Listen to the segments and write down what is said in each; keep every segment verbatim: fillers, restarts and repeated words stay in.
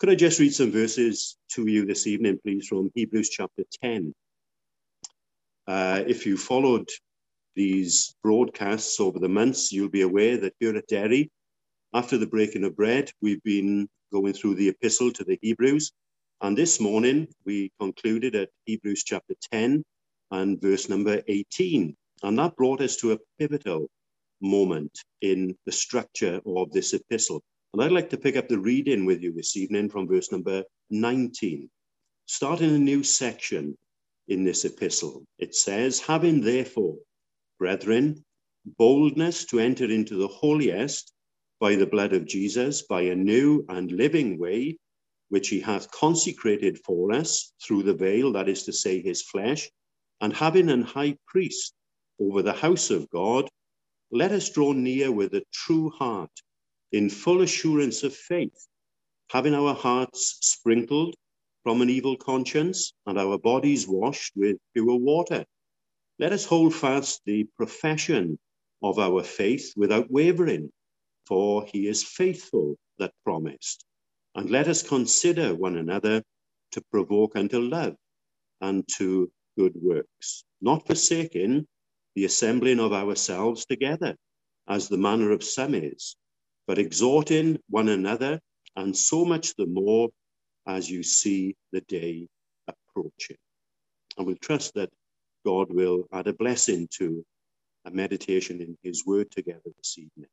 Could I just read some verses to you this evening, please, from Hebrews chapter ten. Uh, if you followed these broadcasts over the months, you'll be aware that here at Derry, after the breaking of bread, we've been going through the epistle to the Hebrews. And this morning, we concluded at Hebrews chapter ten and verse number eighteen. And that brought us to a pivotal moment in the structure of this epistle. And I'd like to pick up the reading with you this evening from verse number nineteen. Starting a new section in this epistle. It says, having therefore, brethren, boldness to enter into the holiest by the blood of Jesus, by a new and living way, which he hath consecrated for us through the veil, that is to say, his flesh, and having an high priest over the house of God, let us draw near with a true heart, in full assurance of faith, having our hearts sprinkled from an evil conscience and our bodies washed with pure water. Let us hold fast the profession of our faith without wavering, for he is faithful that promised. And let us consider one another to provoke unto love and to good works, not forsaking the assembling of ourselves together, as the manner of some is, but exhorting one another, and so much the more as you see the day approaching. And we trust that God will add a blessing to a meditation in his word together this evening.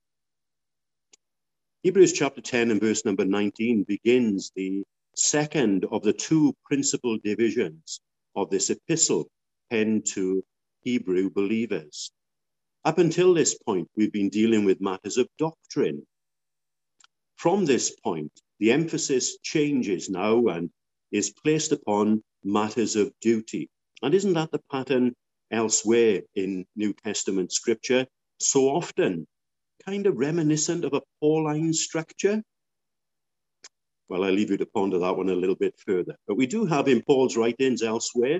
Hebrews chapter ten and verse number nineteen begins the second of the two principal divisions of this epistle penned to Hebrew believers. Up until this point, we've been dealing with matters of doctrine. From this point, the emphasis changes now and is placed upon matters of duty. And isn't that the pattern elsewhere in New Testament scripture? So often, kind of reminiscent of a Pauline structure? Well, I leave you to ponder that one a little bit further. But we do have in Paul's writings elsewhere,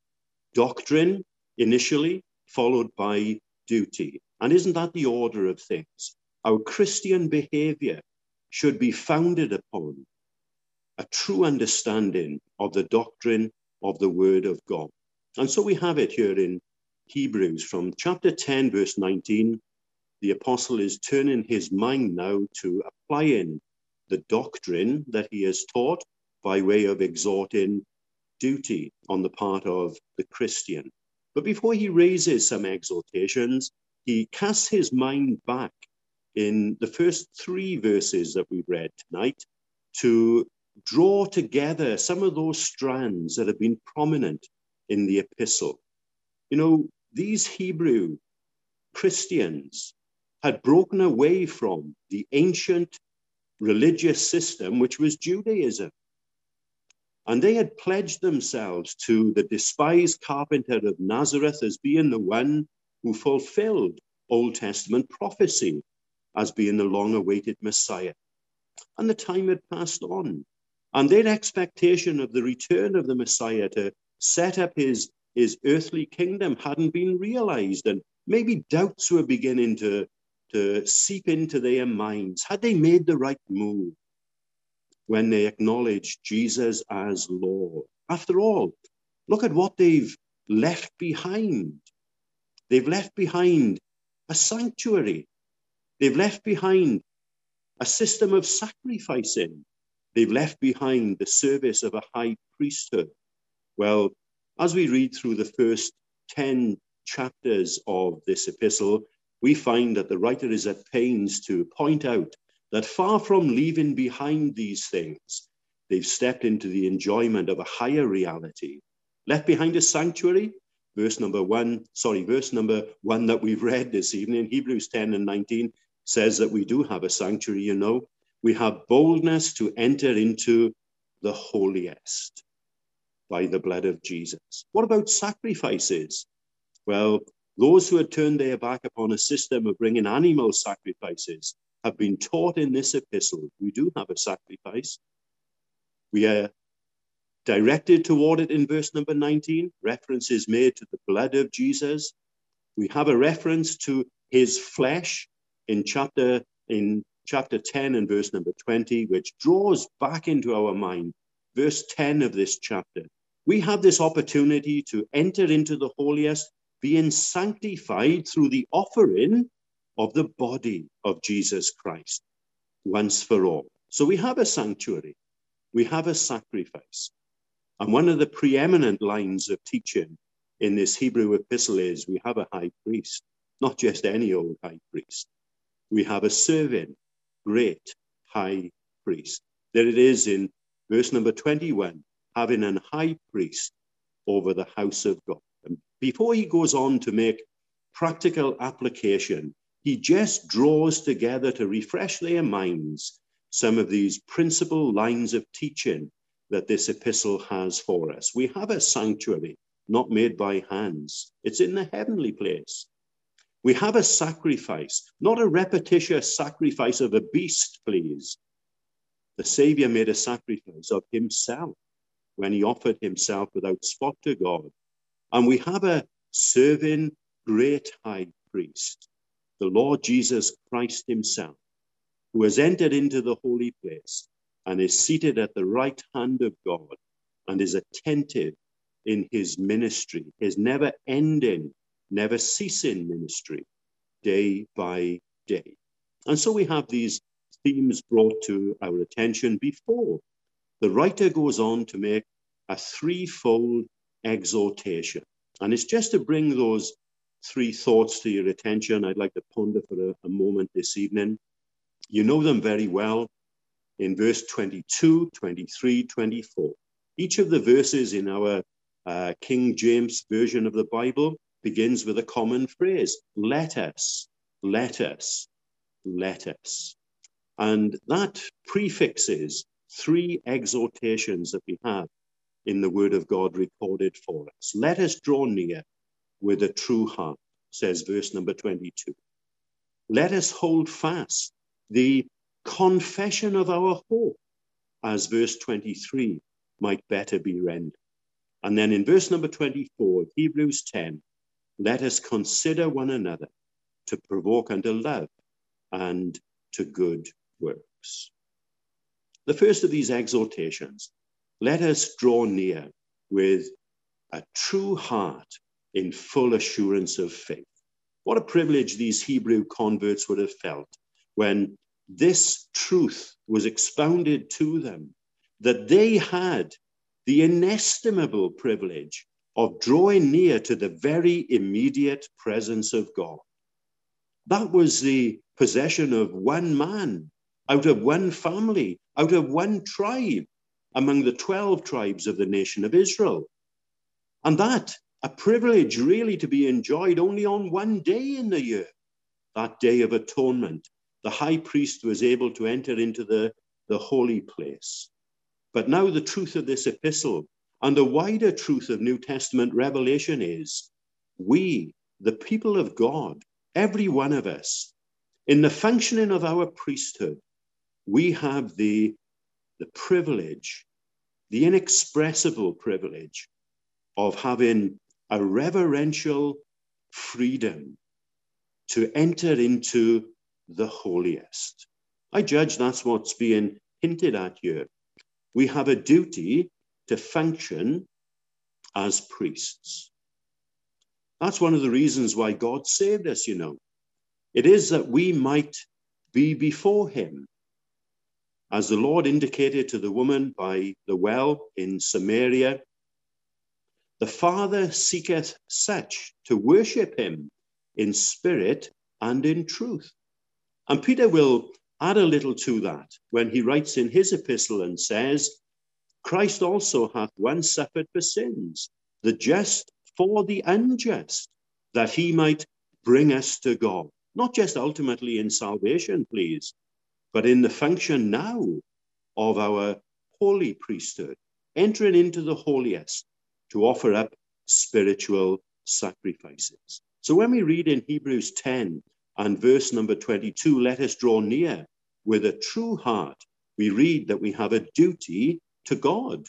doctrine initially, followed by duty. And isn't that the order of things? Our Christian behavior should be founded upon a true understanding of the doctrine of the word of God. And so we have it here in Hebrews from chapter ten, verse nineteen. The apostle is turning his mind now to applying the doctrine that he has taught by way of exhorting duty on the part of the Christian. But before he raises some exhortations, he casts his mind back in the first three verses that we've read tonight to draw together some of those strands that have been prominent in the epistle. You know, these Hebrew Christians had broken away from the ancient religious system, which was Judaism. And they had pledged themselves to the despised carpenter of Nazareth as being the one who fulfilled Old Testament prophecy as being the long-awaited Messiah. And the time had passed on. And their expectation of the return of the Messiah to set up his, his earthly kingdom hadn't been realized. And maybe doubts were beginning to, to seep into their minds. Had they made the right move when they acknowledged Jesus as Lord? After all, look at what they've left behind. They've left behind a sanctuary. They've left behind a system of sacrificing. They've left behind the service of a high priesthood. Well, as we read through the first ten chapters of this epistle, we find that the writer is at pains to point out that far from leaving behind these things, they've stepped into the enjoyment of a higher reality. Left behind a sanctuary, verse number one, sorry, verse number one that we've read this evening, Hebrews ten and nineteen, says that we do have a sanctuary, you know. We have boldness to enter into the holiest by the blood of Jesus. What about sacrifices? Well, those who had turned their back upon a system of bringing animal sacrifices have been taught in this epistle. We do have a sacrifice. We are directed toward it in verse number nineteen. Reference is made to the blood of Jesus. We have a reference to his flesh in chapter, in chapter ten and verse number twenty, which draws back into our mind verse ten of this chapter. We have this opportunity to enter into the holiest, being sanctified through the offering of the body of Jesus Christ once for all. So we have a sanctuary, we have a sacrifice. And one of the preeminent lines of teaching in this Hebrew epistle is we have a high priest, not just any old high priest. We have a serving, great high priest. There it is in verse number twenty-one, having an high priest over the house of God. And before he goes on to make practical application, he just draws together to refresh their minds some of these principal lines of teaching that this epistle has for us. We have a sanctuary not made by hands. It's in the heavenly place. We have a sacrifice, not a repetitious sacrifice of a beast, please. The Savior made a sacrifice of himself when he offered himself without spot to God. And we have a serving great high priest, the Lord Jesus Christ himself, who has entered into the holy place and is seated at the right hand of God and is attentive in his ministry, his never-ending, never-ceasing ministry, day by day. And so we have these themes brought to our attention before the writer goes on to make a threefold exhortation. And it's just to bring those three thoughts to your attention. I'd like to ponder for a, a moment this evening. You know them very well in verse twenty-two, twenty-three, twenty-four. Each of the verses in our uh, King James version of the Bible begins with a common phrase, let us, let us, let us. And that prefixes three exhortations that we have in the word of God recorded for us. Let us draw near with a true heart, says verse number twenty-two. Let us hold fast the confession of our hope, as verse twenty-three might better be rendered. And then in verse number twenty-four, Hebrews ten, let us consider one another to provoke unto love and to good works. The first of these exhortations, let us draw near with a true heart in full assurance of faith. What a privilege these Hebrew converts would have felt when this truth was expounded to them, that they had the inestimable privilege of drawing near to the very immediate presence of God. That was the possession of one man, out of one family, out of one tribe, among the twelve tribes of the nation of Israel. And that, a privilege really to be enjoyed only on one day in the year, that day of atonement. The high priest was able to enter into the, the holy place. But now the truth of this epistle and the wider truth of New Testament revelation is we, the people of God, every one of us, in the functioning of our priesthood, we have the, the privilege, the inexpressible privilege of having a reverential freedom to enter into the holiest. I judge that's what's being hinted at here. We have a duty to function as priests. That's one of the reasons why God saved us, you know. It is that we might be before him. As the Lord indicated to the woman by the well in Samaria, the Father seeketh such to worship him in spirit and in truth. And Peter will add a little to that when he writes in his epistle and says, Christ also hath once suffered for sins, the just for the unjust, that he might bring us to God. Not just ultimately in salvation, please, but in the function now of our holy priesthood, entering into the holiest to offer up spiritual sacrifices. So when we read in Hebrews ten and verse number twenty-two, let us draw near with a true heart, we read that we have a duty to God.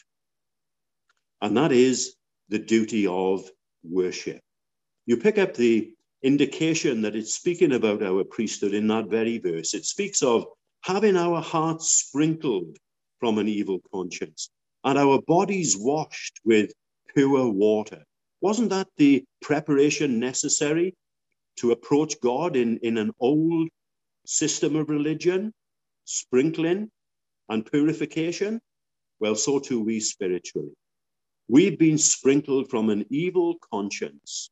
And that is the duty of worship. You pick up the indication that it's speaking about our priesthood in that very verse. It speaks of having our hearts sprinkled from an evil conscience and our bodies washed with pure water. Wasn't that the preparation necessary to approach God in, in an old system of religion, sprinkling and purification? Well, so too we spiritually. We've been sprinkled from an evil conscience.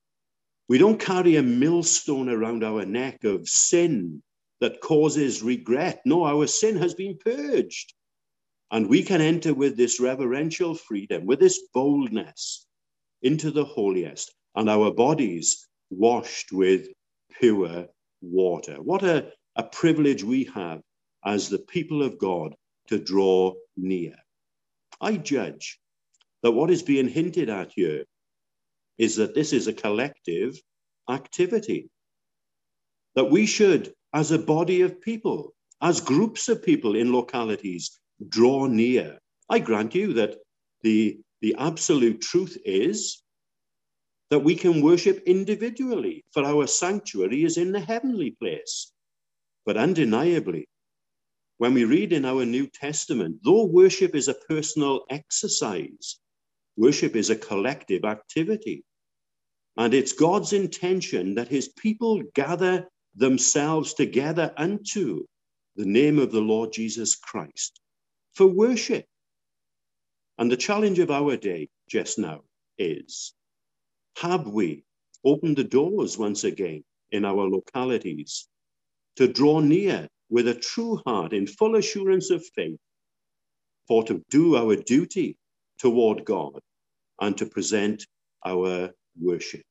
We don't carry a millstone around our neck of sin that causes regret. No, our sin has been purged. And we can enter with this reverential freedom, with this boldness into the holiest, and our bodies washed with pure water. What a, a privilege we have as the people of God to draw near. I judge that what is being hinted at here is that this is a collective activity, that we should, as a body of people, as groups of people in localities, draw near. I grant you that the, the absolute truth is that we can worship individually, for our sanctuary is in the heavenly place. But undeniably, when we read in our New Testament, though worship is a personal exercise, worship is a collective activity. And it's God's intention that his people gather themselves together unto the name of the Lord Jesus Christ for worship. And the challenge of our day just now is, have we opened the doors once again in our localities to draw near with a true heart in full assurance of faith, for to do our duty toward God and to present our worship?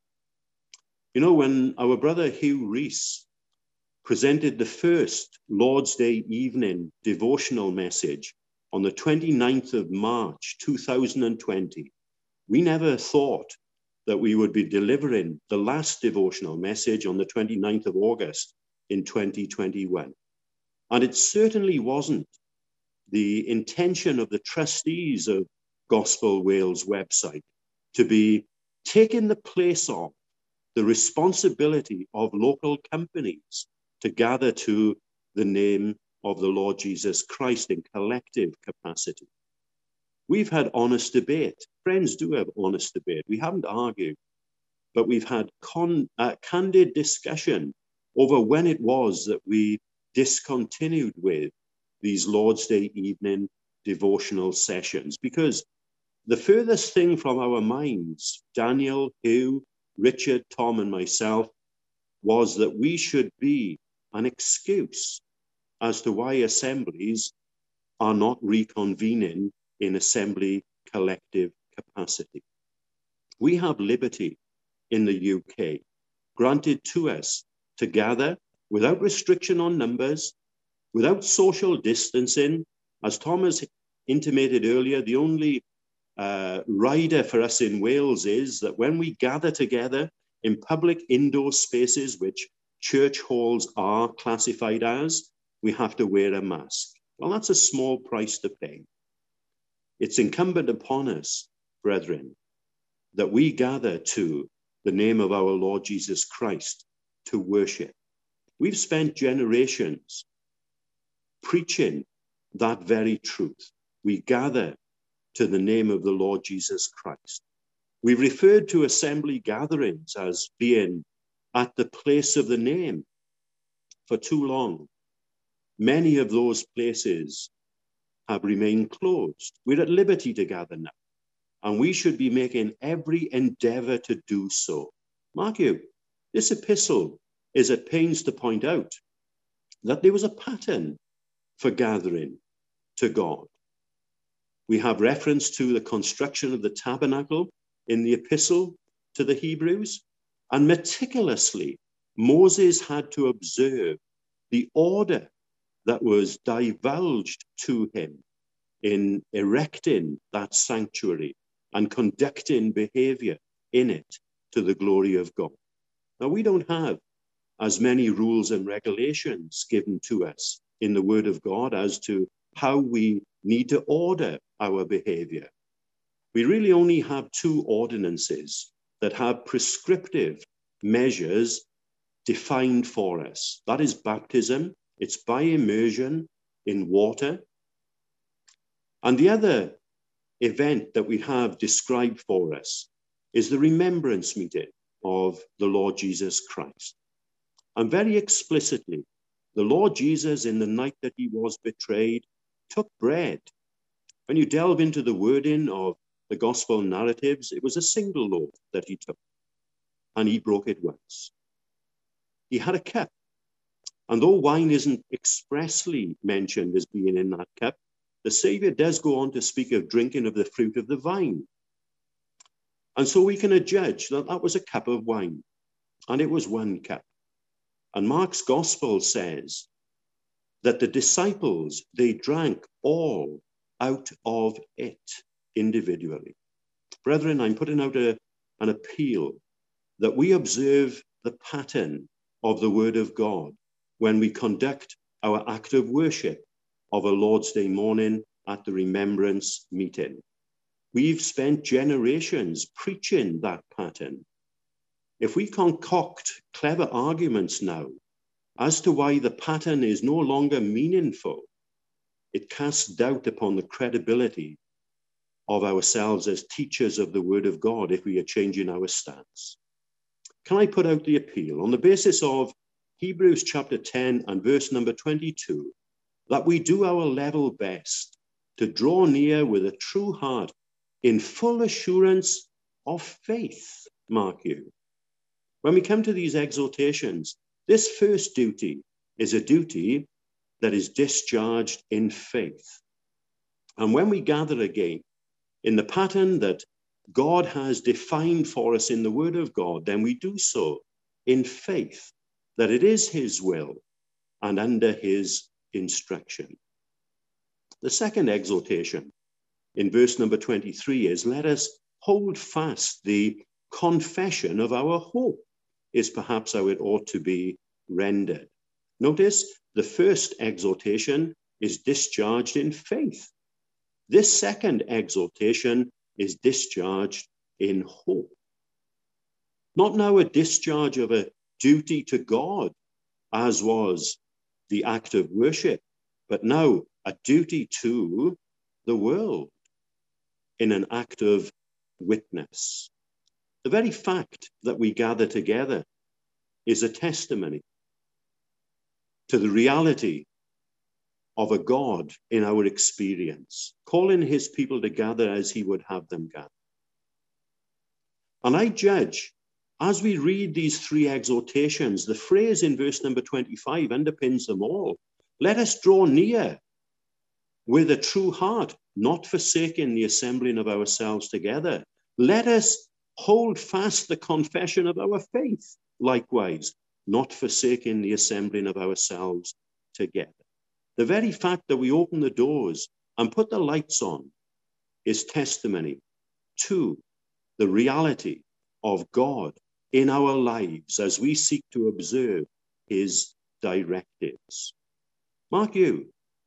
You know, when our brother Hugh Rees presented the first Lord's Day evening devotional message on the twenty-ninth of March, two thousand twenty, we never thought that we would be delivering the last devotional message on the twenty-ninth of August in twenty twenty-one. And it certainly wasn't the intention of the trustees of Gospel Wales website to be taking the place of the responsibility of local companies to gather to the name of the Lord Jesus Christ in collective capacity. We've had honest debate. Friends do have honest debate. We haven't argued, but we've had con, uh, candid discussion over when it was that we discontinued with these Lord's Day evening devotional sessions, because the furthest thing from our minds, Daniel, Hugh, Richard, Tom, and myself, was that we should be an excuse as to why assemblies are not reconvening in assembly collective capacity. We have liberty in the U K granted to us to gather without restriction on numbers, without social distancing. As Thomas intimated earlier, the only uh, rider for us in Wales is that when we gather together in public indoor spaces, which church halls are classified as, we have to wear a mask. Well, that's a small price to pay. It's incumbent upon us, brethren, that we gather to the name of our Lord Jesus Christ to worship. We've spent generations preaching that very truth. We gather to the name of the Lord Jesus Christ. We've referred to assembly gatherings as being at the place of the name for too long. Many of those places have remained closed. We're at liberty to gather now, and we should be making every endeavor to do so. Mark you, this epistle is at pains to point out that there was a pattern for gathering to God. We have reference to the construction of the tabernacle in the epistle to the Hebrews, and meticulously Moses had to observe the order that was divulged to him in erecting that sanctuary and conducting behavior in it to the glory of God. Now, we don't have as many rules and regulations given to us in the Word of God as to how we need to order our behavior. We really only have two ordinances that have prescriptive measures defined for us. That is baptism It's by immersion in water. And the other event that we have described for us is the remembrance meeting of the Lord Jesus Christ. And very explicitly, the Lord Jesus, in the night that he was betrayed, took bread. When you delve into the wording of the gospel narratives, it was a single loaf that he took, and he broke it once. He had a cup, and though wine isn't expressly mentioned as being in that cup, the Savior does go on to speak of drinking of the fruit of the vine. And so we can adjudge that that was a cup of wine, and it was one cup. And Mark's gospel says that the disciples, they drank all out of it individually. Brethren, I'm putting out a, an appeal that we observe the pattern of the word of God when we conduct our act of worship of a Lord's Day morning at the remembrance meeting. We've spent generations preaching that pattern. If we concoct clever arguments now as to why the pattern is no longer meaningful, it casts doubt upon the credibility of ourselves as teachers of the word of God if we are changing our stance. Can I put out the appeal on the basis of Hebrews chapter ten and verse number twenty-two, that we do our level best to draw near with a true heart in full assurance of faith, mark you. When we come to these exhortations, this first duty is a duty that is discharged in faith. And when we gather again in the pattern that God has defined for us in the word of God, then we do so in faith that it is his will and under his instruction. The second exhortation in verse number twenty-three is, let us hold fast the confession of our hope, is perhaps how it ought to be rendered. Notice the first exhortation is discharged in faith. This second exhortation is discharged in hope. Not now a discharge of a duty to God, as was the act of worship, but now a duty to the world in an act of witness. The very fact that we gather together is a testimony to the reality of a God in our experience, calling his people to gather as he would have them gather. And I judge, as we read these three exhortations, the phrase in verse number twenty-five underpins them all. Let us draw near with a true heart, not forsaking the assembling of ourselves together. Let us hold fast the confession of our faith, likewise, not forsaking the assembling of ourselves together. The very fact that we open the doors and put the lights on is testimony to the reality of God in our lives as we seek to observe his directives. Mark you,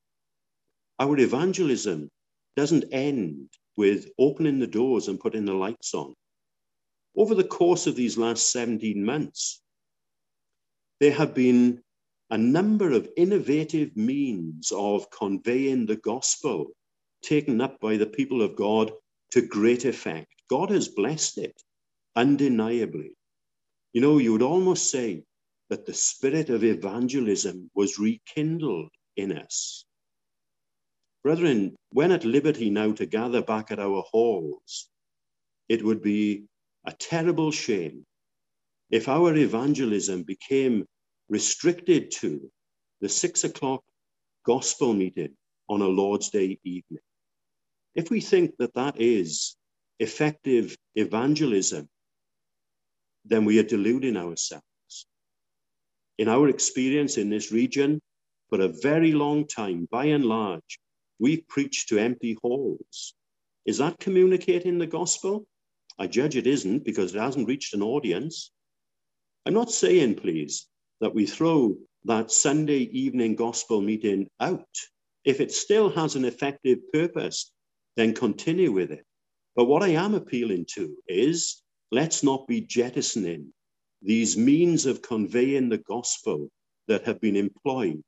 our evangelism doesn't end with opening the doors and putting the lights on. Over the course of these last seventeen months, there have been a number of innovative means of conveying the gospel taken up by the people of God to great effect. God has blessed it, undeniably. You know, you would almost say that the spirit of evangelism was rekindled in us. Brethren, when at liberty now to gather back at our halls, it would be a terrible shame if our evangelism became restricted to the six o'clock gospel meeting on a Lord's Day evening. If we think that that is effective evangelism, then we are deluding ourselves. In our experience in this region, for a very long time, by and large, we've preached to empty halls. Is that communicating the gospel? I judge it isn't, because it hasn't reached an audience. I'm not saying, please, that we throw that Sunday evening gospel meeting out. If it still has an effective purpose, then continue with it. But what I am appealing to is, let's not be jettisoning these means of conveying the gospel that have been employed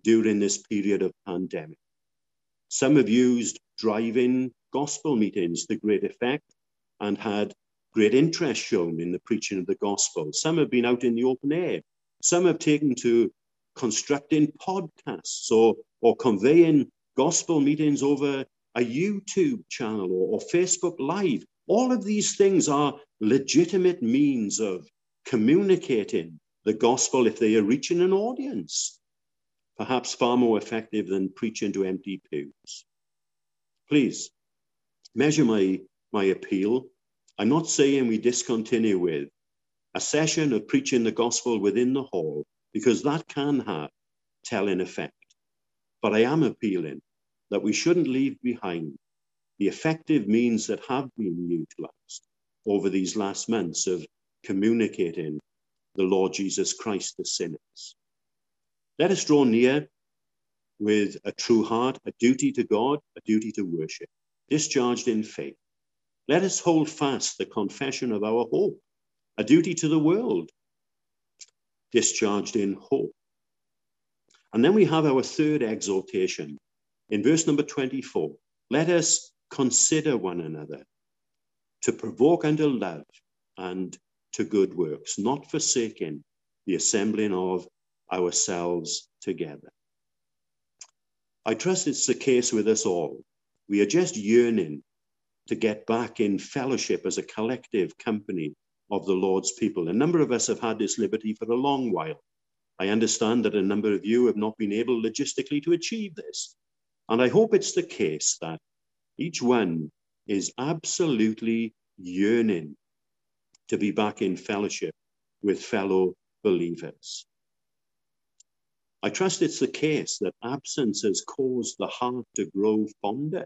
during this period of pandemic. Some have used drive-in gospel meetings to great effect and had great interest shown in the preaching of the gospel. Some have been out in the open air. Some have taken to constructing podcasts or, or conveying gospel meetings over a YouTube channel or, or Facebook Live. All of these things are legitimate means of communicating the gospel if they are reaching an audience, perhaps far more effective than preaching to empty pews. Please measure my, my appeal. I'm not saying we discontinue with a session of preaching the gospel within the hall, because that can have telling effect. But I am appealing that we shouldn't leave behind the effective means that have been utilized over these last months of communicating the Lord Jesus Christ to sinners. Let us draw near with a true heart, a duty to God, a duty to worship, discharged in faith. Let us hold fast the confession of our hope, a duty to the world, discharged in hope. And then we have our third exhortation in verse number twenty-four. Let us consider one another to provoke unto love and to good works, not forsaking the assembling of ourselves together. I trust it's the case with us all. We are just yearning to get back in fellowship as a collective company of the Lord's people. A number of us have had this liberty for a long while. I understand that a number of you have not been able logistically to achieve this. And I hope it's the case that each one is absolutely yearning to be back in fellowship with fellow believers. I trust it's the case that absence has caused the heart to grow fonder.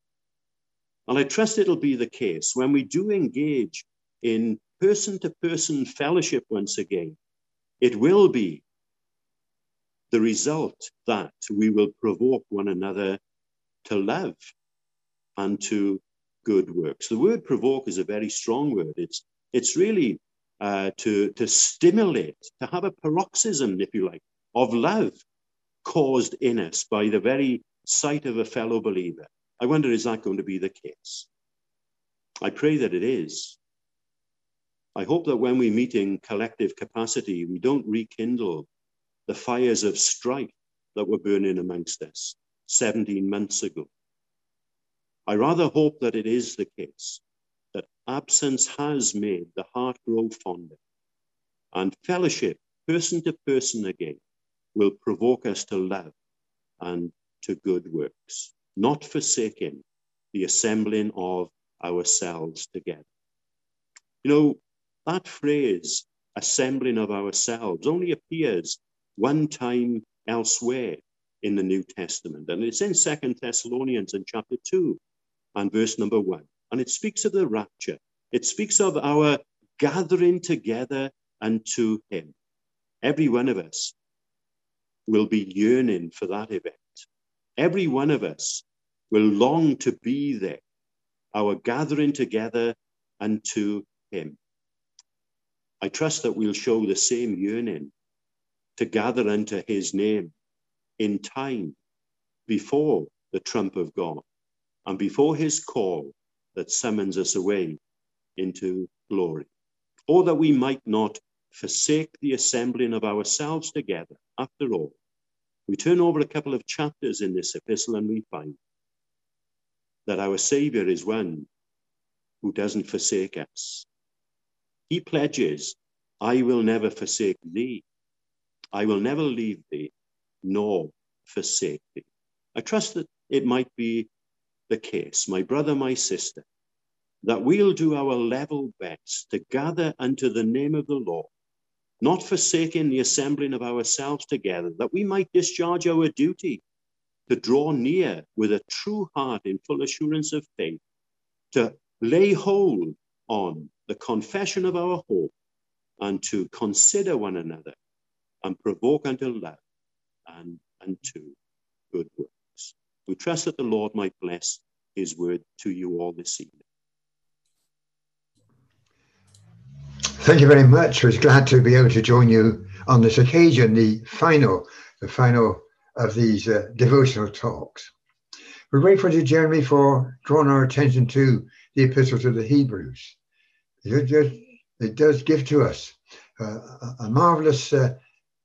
And I trust it'll be the case when we do engage in person-to-person fellowship once again. It will be the result that we will provoke one another to love and to good works. The word provoke is a very strong word. It's, it's really uh, to, to stimulate, to have a paroxysm, if you like, of love caused in us by the very sight of a fellow believer. I wonder, is that going to be the case? I pray that it is. I hope that when we meet in collective capacity, we don't rekindle the fires of strife that were burning amongst us seventeen months ago. I rather hope that it is the case that absence has made the heart grow fonder, and fellowship, person to person again, will provoke us to love and to good works, not forsaking the assembling of ourselves together. You know, that phrase, assembling of ourselves, only appears one time elsewhere in the New Testament. And it's in Second Thessalonians in chapter two and verse number one. And it speaks of the rapture. It speaks of our gathering together unto him. Every one of us will be yearning for that event. Every one of us will long to be there, our gathering together unto him. I trust that we'll show the same yearning to gather unto his name in time before the trump of God and before his call that summons us away into glory. Or that we might not forsake the assembling of ourselves together. After all, we turn over a couple of chapters in this epistle and we find that our Savior is one who doesn't forsake us. He pledges, I will never forsake thee. I will never leave thee, nor forsake thee. I trust that it might be the case, my brother, my sister, that we'll do our level best to gather unto the name of the Lord, not forsaking the assembling of ourselves together, that we might discharge our duty to draw near with a true heart in full assurance of faith, to lay hold on the confession of our hope, and to consider one another and provoke unto love and unto good works. We trust that the Lord might bless his word to you all this evening. Thank you very much. I was glad to be able to join you on this occasion, the final, the final of these uh, devotional talks. We're grateful to Jeremy for drawing our attention to the Epistle to the Hebrews. It, just, it does give to us uh, a, a marvelous, uh,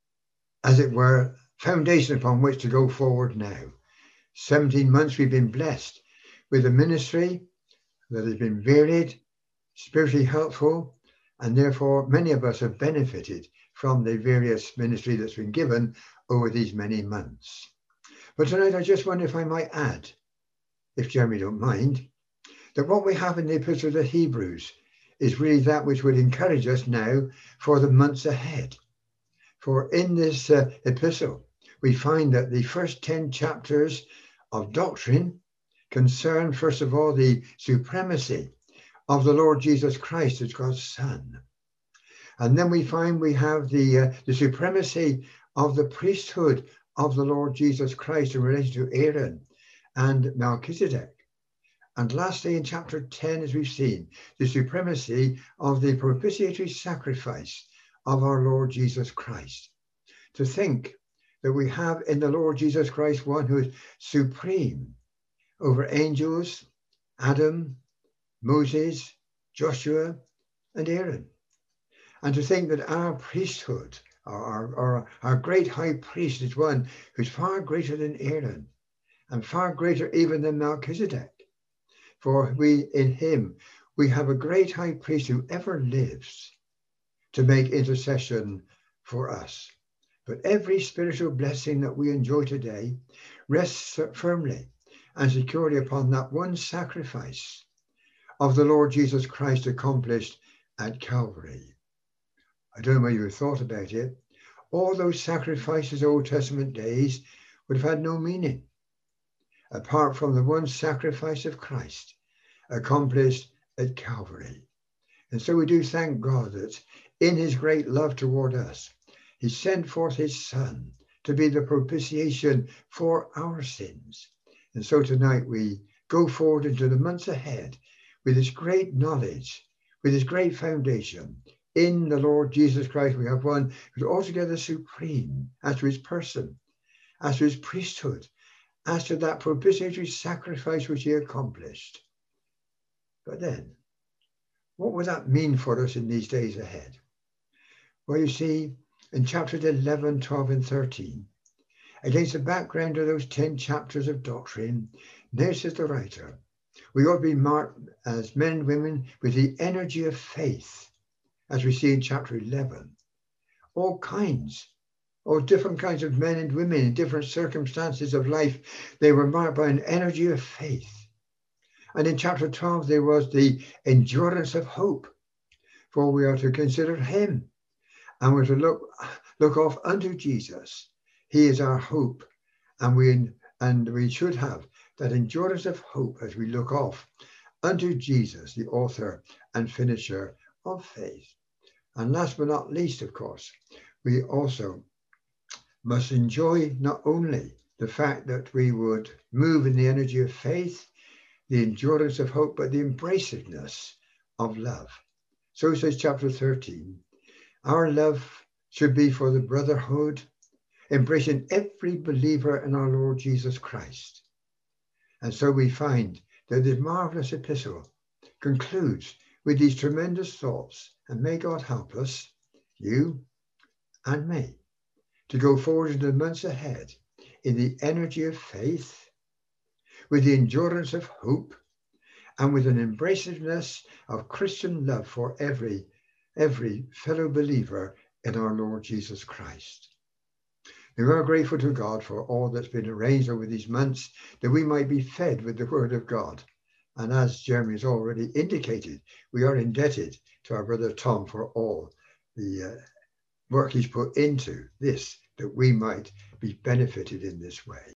as it were, foundation upon which to go forward now. seventeen months we've been blessed with a ministry that has been varied, spiritually helpful, and therefore many of us have benefited from the various ministry that's been given over these many months. But tonight I just wonder if I might add, if Jeremy don't mind, that what we have in the Epistle to the Hebrews is really that which would encourage us now for the months ahead. For in this uh, epistle, we find that the first ten chapters of doctrine concern, first of all, the supremacy of the Lord Jesus Christ as God's Son. And then we find we have the, uh, the supremacy of the priesthood of the Lord Jesus Christ in relation to Aaron and Melchizedek. And lastly, in chapter ten, as we've seen, the supremacy of the propitiatory sacrifice of our Lord Jesus Christ. To think that we have in the Lord Jesus Christ one who is supreme over angels, Adam, Moses, Joshua, and Aaron. And to think that our priesthood, our, our, our great high priest, is one who's far greater than Aaron and far greater even than Melchizedek. For we, in him, we have a great high priest who ever lives to make intercession for us. But every spiritual blessing that we enjoy today rests firmly and securely upon that one sacrifice of the Lord Jesus Christ accomplished at Calvary. I don't know whether you've thought about it. All those sacrifices of Old Testament days would have had no meaning apart from the one sacrifice of Christ accomplished at Calvary. And so we do thank God that in his great love toward us, he sent forth his Son to be the propitiation for our sins. And so tonight we go forward into the months ahead with this great knowledge, with this great foundation. In the Lord Jesus Christ, we have one who's altogether supreme as to his person, as to his priesthood, as to that propitiatory sacrifice which he accomplished. But then, what would that mean for us in these days ahead? Well, you see, in chapters eleven, twelve, and thirteen, against the background of those ten chapters of doctrine, there says the writer, we ought to be marked as men and women with the energy of faith, as we see in chapter eleven. All kinds, all different kinds of men and women in different circumstances of life, they were marked by an energy of faith. And in chapter twelve, there was the endurance of hope, for we are to consider him, and we're to look, look off unto Jesus. He is our hope, and we, and we should have that endurance of hope as we look off unto Jesus, the author and finisher of faith. And last but not least, of course, we also must enjoy not only the fact that we would move in the energy of faith, the endurance of hope, but the embraciveness of love. So says chapter thirteen, our love should be for the brotherhood, embracing every believer in our Lord Jesus Christ. And so we find that this marvelous epistle concludes with these tremendous thoughts, and may God help us, you and me, to go forward into the months ahead in the energy of faith, with the endurance of hope, and with an embraciveness of Christian love for every, every fellow believer in our Lord Jesus Christ. We are grateful to God for all that's been arranged over these months, that we might be fed with the word of God. And as Jeremy has already indicated, we are indebted to our brother Tom for all the uh, work he's put into this, that we might be benefited in this way.